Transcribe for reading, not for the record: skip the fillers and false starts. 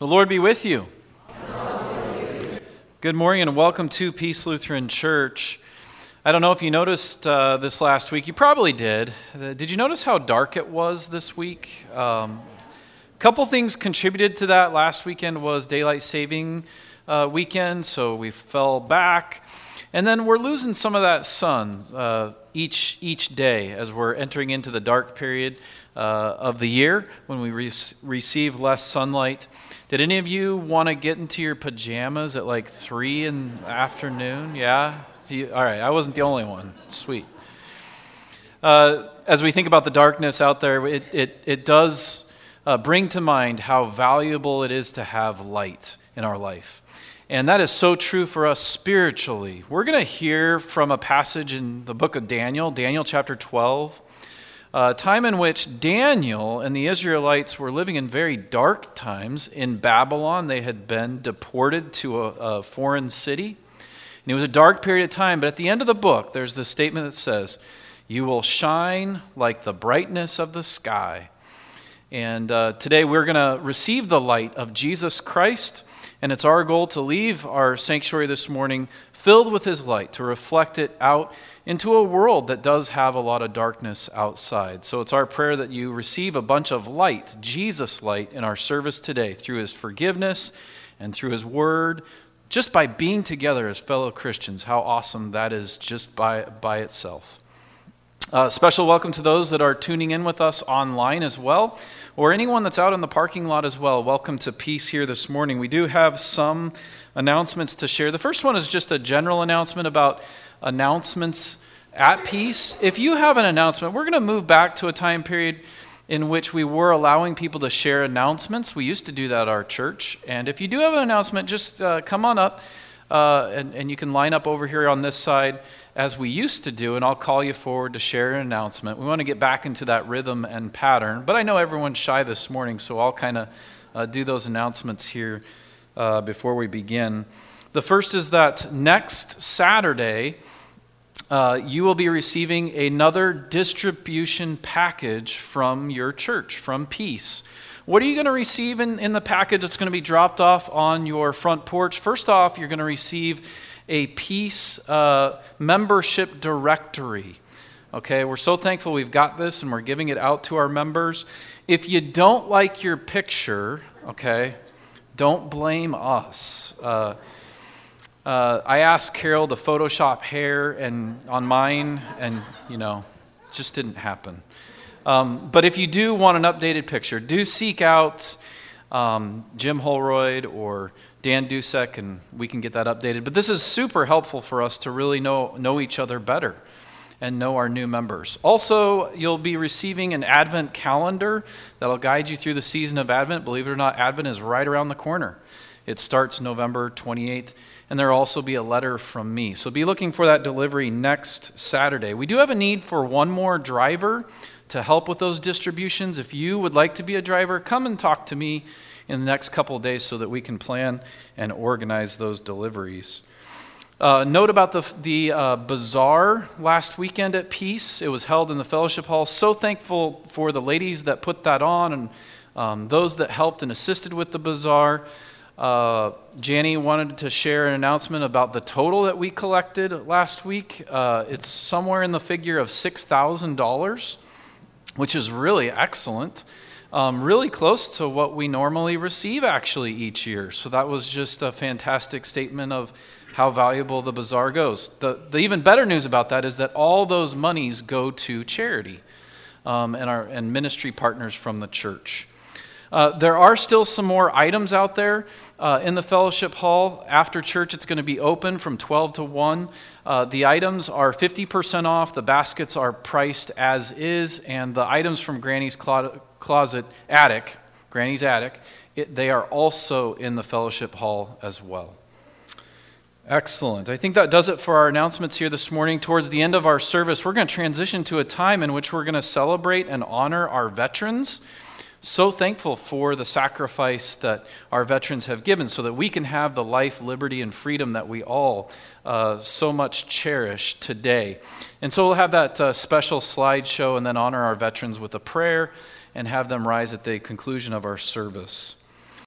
The Lord be with you. Good morning and welcome to Peace Lutheran Church. I don't know if you noticed this last week. You probably did. Did you notice how dark it was this week? A couple things contributed to that. Last weekend was daylight saving weekend, so we fell back. And then we're losing some of that sun each day as we're entering into the dark period of the year when we receive less sunlight. Did any of you want to get into your pajamas at like 3 in the afternoon? Yeah? All right, I wasn't the only one. Sweet. As we think about the darkness out there, it does bring to mind how valuable it is to have light in our life. And that is so true for us spiritually. We're going to hear from a passage in the book of Daniel, Daniel chapter 12, a time in which Daniel and the Israelites were living in very dark times in Babylon. They had been deported to a foreign city. And it was a dark period of time, but at the end of the book, there's this statement that says, "You will shine like the brightness of the sky." And today we're going to receive the light of Jesus Christ, and it's our goal to leave our sanctuary this morning filled with his light, to reflect it out into a world that does have a lot of darkness outside. So it's our prayer that you receive a bunch of light, Jesus light, in our service today through his forgiveness and through his word, just by being together as fellow Christians. How awesome that is just by itself. Special welcome to those that are tuning in with us online as well, or anyone that's out in the parking lot as well. Welcome to Peace here this morning. We do have some announcements to share. The first one is just a general announcement about announcements at Peace. If you have an announcement, we're going to move back to a time period in which we were allowing people to share announcements. We used to do that at our church. And if you do have an announcement, just come on up and you can line up over here on this side as we used to do, and I'll call you forward to share an announcement. We want to get back into that rhythm and pattern, but I know everyone's shy this morning, so I'll kind of do those announcements here before we begin. The first is that next Saturday, you will be receiving another distribution package from your church, from Peace. What are you going to receive in the package that's going to be dropped off on your front porch? First off, you're going to receive a Peace membership directory. Okay, we're so thankful we've got this and we're giving it out to our members. If you don't like your picture, okay, don't blame us. I asked Carol to Photoshop hair and on mine, and it just didn't happen. But if you do want an updated picture, do seek out Jim Holroyd or Dan Dusek, and we can get that updated. But this is super helpful for us to really know each other better and know our new members. Also, you'll be receiving an Advent calendar that'll guide you through the season of Advent. Believe it or not, Advent is right around the corner. It starts November 28th, and there will also be a letter from me. So be looking for that delivery next Saturday. We do have a need for one more driver to help with those distributions. If you would like to be a driver, come and talk to me in the next couple of days so that we can plan and organize those deliveries. Note about the bazaar last weekend at Peace. It was held in the fellowship hall. So thankful for the ladies that put that on and those that helped and assisted with the bazaar. Janie wanted to share an announcement about the total that we collected last week. It's somewhere in the figure of $6,000, which is really excellent. Really close to what we normally receive actually each year. So that was just a fantastic statement of how valuable the bazaar goes. The even better news about that is that all those monies go to charity and ministry partners from the church. There are still some more items out there in the fellowship hall. After church, it's going to be open from 12 to 1. The items are 50% off. The baskets are priced as is. And the items from Granny's attic, they are also in the fellowship hall as well. Excellent. I think that does it for our announcements here this morning. Towards the end of our service, we're going to transition to a time in which we're going to celebrate and honor our veterans. So thankful for the sacrifice that our veterans have given so that we can have the life, liberty, and freedom that we all so much cherish today. And so we'll have that special slideshow and then honor our veterans with a prayer and have them rise at the conclusion of our service.